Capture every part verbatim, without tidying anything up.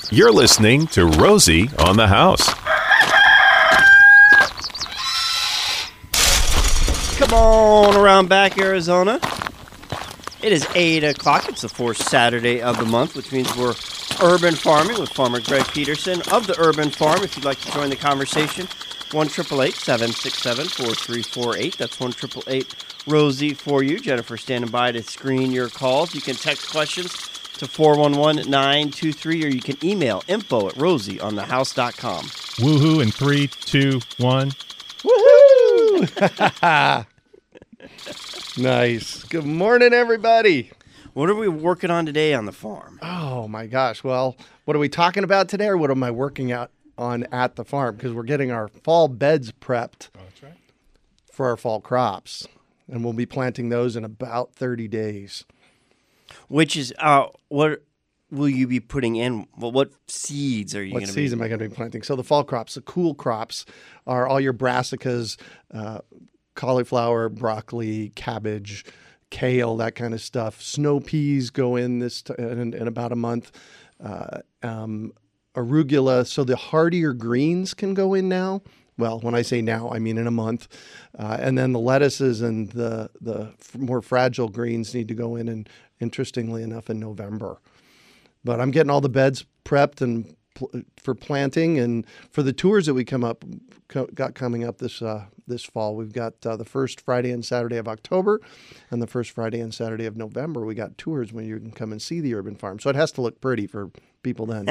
You're listening to Rosie on the House. Come on around back, Arizona. It is eight o'clock. It's the fourth Saturday of the month, which means we're urban farming with Farmer Greg Peterson of the Urban Farm. If you'd like to join the conversation, one eight eight eight, seven six seven, four three four eight. That's one eight eight eight, Rosie for you. Jennifer standing by to screen your calls. You can text questions to four one one, nine two three, or you can email info at rosie on the house dot com. Woohoo in three, two, one. Woohoo! Nice. Good morning, everybody. What are we working on today on the farm? Oh, my gosh. Well, what are we talking about today, or what am I working out on at the farm? Because we're getting our fall beds prepped Oh, that's right. for our fall crops, and we'll be planting those in about thirty days. Which is, uh, what will you be putting in? Well, what seeds are you What going to be? seeds am I going to be planting? So the fall crops, the cool crops, are all your brassicas, uh, cauliflower, broccoli, cabbage, kale, that kind of stuff. Snow peas go in this t- in, in about a month. Uh, um, arugula. So the hardier greens can go in now. Well, when I say now, I mean in a month. Uh, and then the lettuces and the the f- more fragile greens need to go in, and interestingly enough, in November. But I'm getting all the beds prepped and pl- for planting, and for the tours that we come up co- got coming up this uh, this fall. We've got uh, the first Friday and Saturday of October, and the first Friday and Saturday of November. We got tours when you can come and see the urban farm. So it has to look pretty for people then.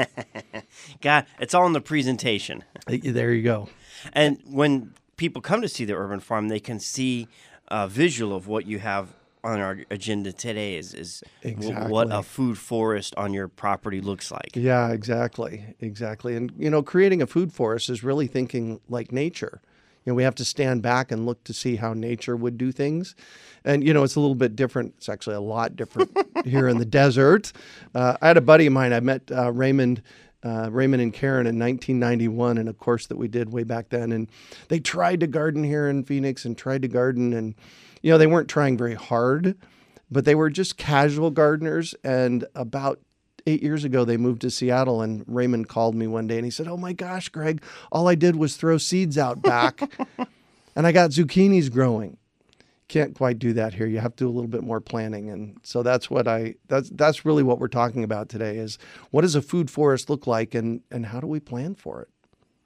God, it's all in the presentation. There you go. And when people come to see the urban farm, they can see a visual of what you have on our agenda today is, is w- what Exactly. a food forest on your property looks like. Yeah, exactly. Exactly. And, you know, creating a food forest is really thinking like nature. You know, we have to stand back and look to see how nature would do things. And, you know, it's a little bit different. It's actually a lot different here in the desert. Uh, I had a buddy of mine. I met uh, Raymond Uh, Raymond and Karen in nineteen ninety-one in a course that we did way back then. And they tried to garden here in Phoenix and tried to garden. And, you know, they weren't trying very hard, but they were just casual gardeners. And about eight years ago, they moved to Seattle, and Raymond called me one day and he said, "Oh my gosh, Greg, all I did was throw seeds out back and I got zucchinis growing." Can't quite do that here. You have to do a little bit more planning. And so that's what I, that's, that's really what we're talking about today is what does a food forest look like, and, and how do we plan for it?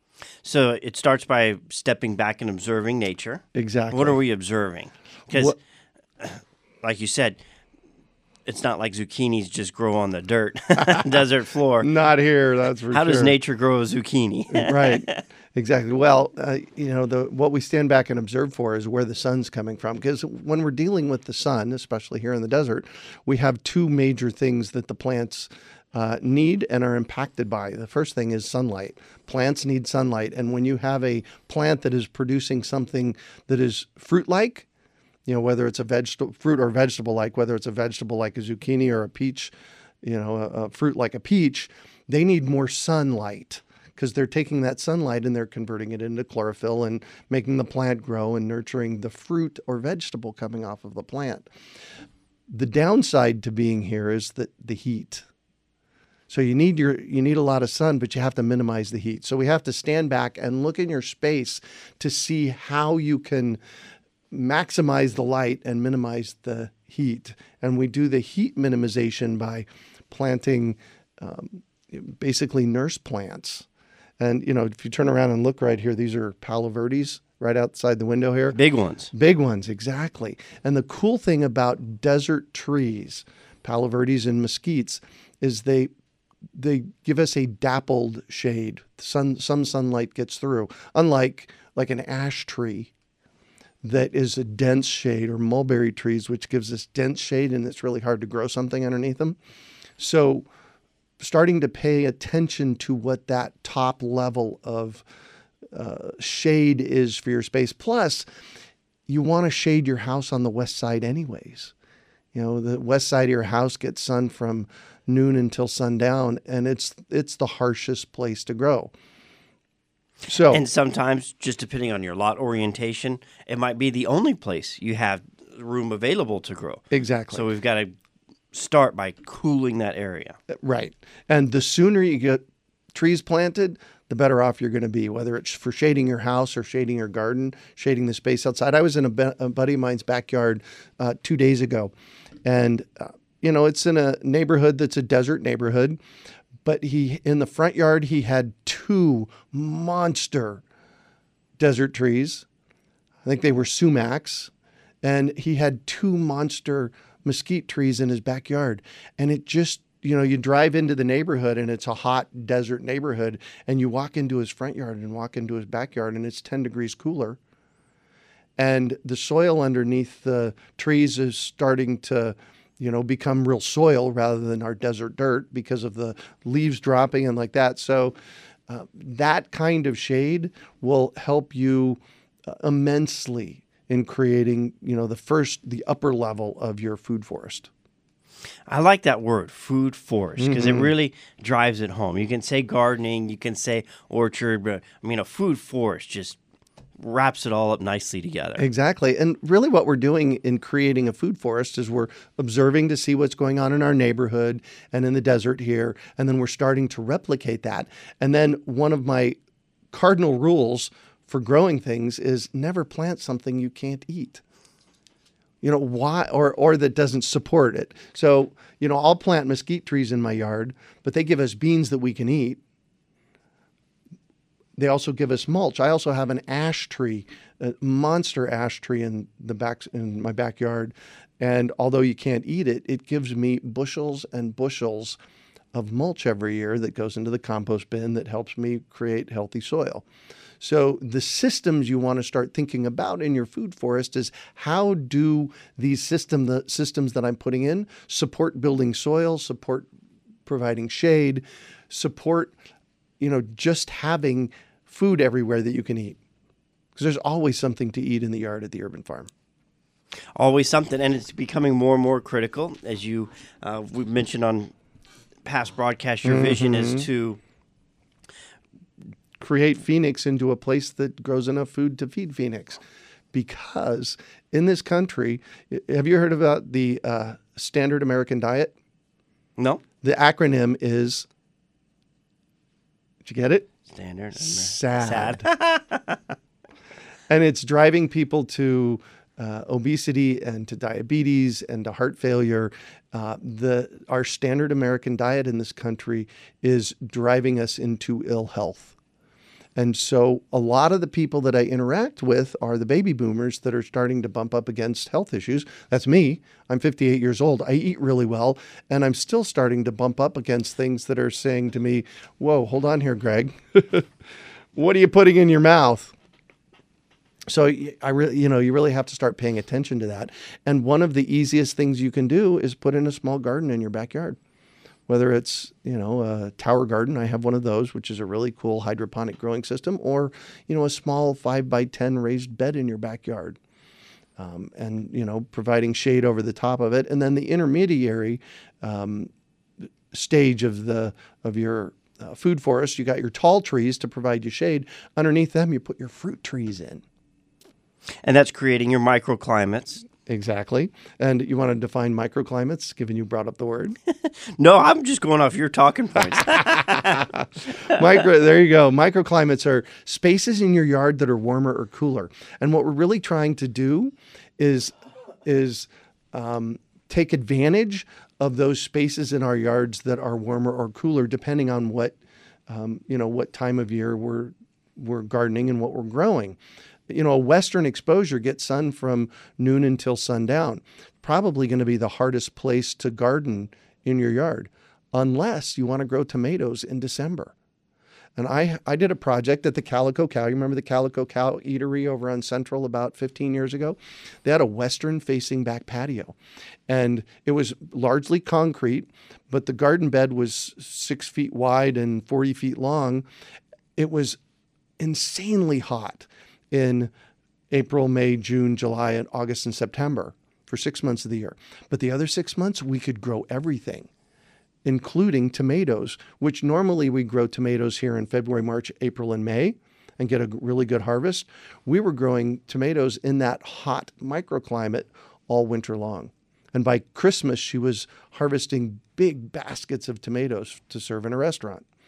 So it starts by stepping back and observing nature. Exactly. What are we observing? Because, What- like you said, it's not like zucchinis just grow on the dirt, desert floor. Not here, that's for How sure. does nature grow a zucchini? Right. Exactly. Well, uh, you know, the what we stand back and observe for is where the sun's coming from. Because when we're dealing with the sun, especially here in the desert, we have two major things that the plants uh, need and are impacted by. The first thing is sunlight. Plants need sunlight. And when you have a plant that is producing something that is fruit-like, you know, whether it's a vegetable, fruit or vegetable-like, whether it's a vegetable like a zucchini or a peach, you know, a, a fruit like a peach, they need more sunlight, because they're taking that sunlight and they're converting it into chlorophyll and making the plant grow and nurturing the fruit or vegetable coming off of the plant. The downside to being here is that the heat. So you need your you need a lot of sun, but you have to minimize the heat. So we have to stand back and look in your space to see how you can maximize the light and minimize the heat. And we do the heat minimization by planting um, basically nurse plants. And, you know, if you turn around and look right here, these are Palo Verdes right outside the window here. Big ones. Big ones, exactly. And the cool thing about desert trees, Palo Verdes and mesquites, is they they give us a dappled shade. Sun, some sunlight gets through, unlike like an ash tree that is a dense shade, or mulberry trees, which gives us dense shade, and it's really hard to grow something underneath them. So starting to pay attention to what that top level of uh, shade is for your space. Plus, you want to shade your house on the west side anyways. You know, the west side of your house gets sun from noon until sundown, and it's it's the harshest place to grow. So, And sometimes, just depending on your lot orientation, it might be the only place you have room available to grow. exactly. So we've got to start by cooling that area. Right. And the sooner you get trees planted, the better off you're going to be, whether it's for shading your house or shading your garden, shading the space outside. I was in a, be- a buddy of mine's backyard uh, two days ago, and uh, you know, it's in a neighborhood that's a desert neighborhood, but he in the front yard he had two monster desert trees. I think they were sumacs, and he had two monster mesquite trees in his backyard, and it just, you know, you drive into the neighborhood and it's a hot desert neighborhood, and you walk into his front yard and walk into his backyard and it's ten degrees cooler. And the soil underneath the trees is starting to, you know, become real soil rather than our desert dirt because of the leaves dropping and like that. So uh, that kind of shade will help you uh, immensely in creating, you know, the first, the upper level of your food forest. I like that word, food forest, because Mm-hmm. it really drives it home. You can say gardening, you can say orchard, but I mean, a food forest just wraps it all up nicely together. Exactly. And really what we're doing in creating a food forest is we're observing to see what's going on in our neighborhood and in the desert here. And then we're starting to replicate that. And then one of my cardinal rules for growing things is never plant something you can't eat. You know, why, or or that doesn't support it. So, you know, I'll plant mesquite trees in my yard, but they give us beans that we can eat. They also give us mulch. I also have an ash tree, a monster ash tree in the back in my backyard. And although you can't eat it, it gives me bushels and bushels of mulch every year that goes into the compost bin that helps me create healthy soil. So the systems you want to start thinking about in your food forest is how do these system the systems that I'm putting in support building soil, support providing shade, support, you know, just having food everywhere that you can eat. Because there's always something to eat in the yard at the urban farm. Always something, and it's becoming more and more critical, as you uh, we mentioned on past broadcasts. Your mm-hmm. vision is to create Phoenix into a place that grows enough food to feed Phoenix. Because in this country, have you heard about the uh, Standard American Diet? No. The acronym is, did you get it? Standard. SAD. Sad. And it's driving people to uh, obesity and to diabetes and to heart failure. Uh, the our standard American diet in this country is driving us into ill health. And so a lot of the people that I interact with are the baby boomers that are starting to bump up against health issues. That's me. I'm fifty-eight years old. I eat really well, and I'm still starting to bump up against things that are saying to me, whoa, hold on here, Greg. What are you putting in your mouth? So I really, you know, you really have to start paying attention to that. And one of the easiest things you can do is put in a small garden in your backyard. Whether it's, you know, a tower garden, I have one of those, which is a really cool hydroponic growing system, or, you know, a small five by ten raised bed in your backyard. Um, and, you know, providing shade over the top of it. And then the intermediary um, stage of the of your uh, food forest, you got your tall trees to provide you shade. Underneath them, you put your fruit trees in. And that's creating your microclimates. Exactly. And you want to define microclimates, given you brought up the word? No, I'm just going off your talking points. Micro, there you go. Microclimates are spaces in your yard that are warmer or cooler. And what we're really trying to do is, is um, take advantage of those spaces in our yards that are warmer or cooler, depending on what, um, you know, what time of year we're we're gardening and what we're growing. You know, a western exposure gets sun from noon until sundown. Probably going to be the hardest place to garden in your yard, unless you want to grow tomatoes in December. And I I did a project at the Calico Cow. You remember the Calico Cow eatery over on Central about fifteen years ago? They had a western-facing back patio. And it was largely concrete, but the garden bed was six feet wide and forty feet long. It was insanely hot in April, May, June, July, and August and September for six months of the year. But the other six months, we could grow everything, including tomatoes, which normally we grow tomatoes here in February, March, April, and May and get a really good harvest. We were growing tomatoes in that hot microclimate all winter long. And by Christmas, she was harvesting big baskets of tomatoes to serve in a restaurant.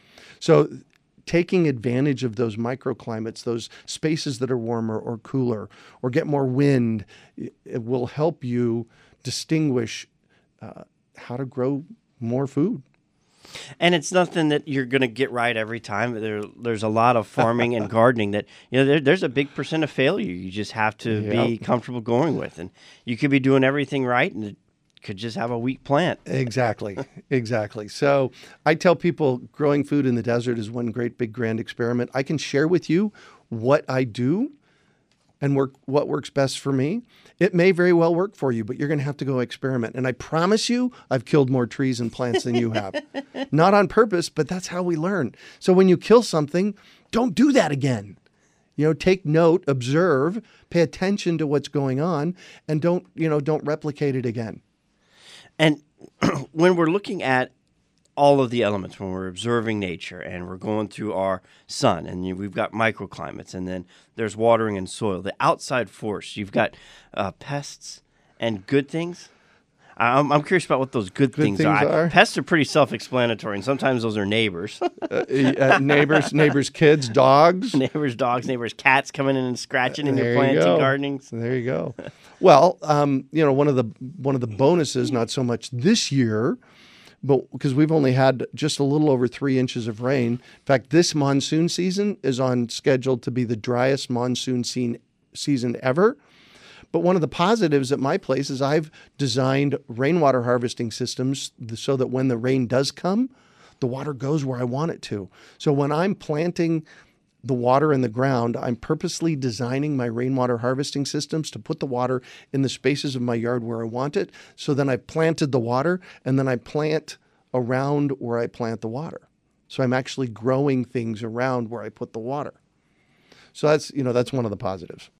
So taking advantage of those microclimates, those spaces that are warmer or cooler or get more wind, it will help you distinguish uh, how to grow more food. And it's nothing that you're going to get right every time. There, there's a lot of farming and gardening that, you know, there, there's a big percent of failure you just have to Yep. be comfortable going with. And you could be doing everything right and it could just have a weak plant. Exactly, exactly. So I tell people growing food in the desert is one great big grand experiment. I can share with you what I do and work what works best for me. It may very well work for you, but you're going to have to go experiment. And I promise you, I've killed more trees and plants than you have. Not on purpose, but that's how we learn. So when you kill something, don't do that again. You know, take note, observe, pay attention to what's going on, and don't, you know, don't replicate it again. And when we're looking at all of the elements, when we're observing nature and we're going through our sun, and you, we've got microclimates, and then there's watering and soil, the outside force, you've got uh, pests and good things. I'm, I'm curious about what those good, Good things, things are. are? Pests are pretty self-explanatory, and sometimes those are neighbors. Uh, uh, neighbors, neighbors, kids, dogs. neighbors' dogs, neighbors' cats coming in and scratching in There your you plants go. and gardenings. There you go. Well, um, you know, one of the one of the bonuses, not so much this year, but because we've only had just a little over three inches of rain. In fact, this monsoon season is on schedule to be the driest monsoon scene, season ever. But one of the positives at my place is I've designed rainwater harvesting systems so that when the rain does come, the water goes where I want it to. So when I'm planting the water in the ground, I'm purposely designing my rainwater harvesting systems to put the water in the spaces of my yard where I want it. So then I've planted the water, and then I plant around where I plant the water. So I'm actually growing things around where I put the water. So that's, you know, that's one of the positives.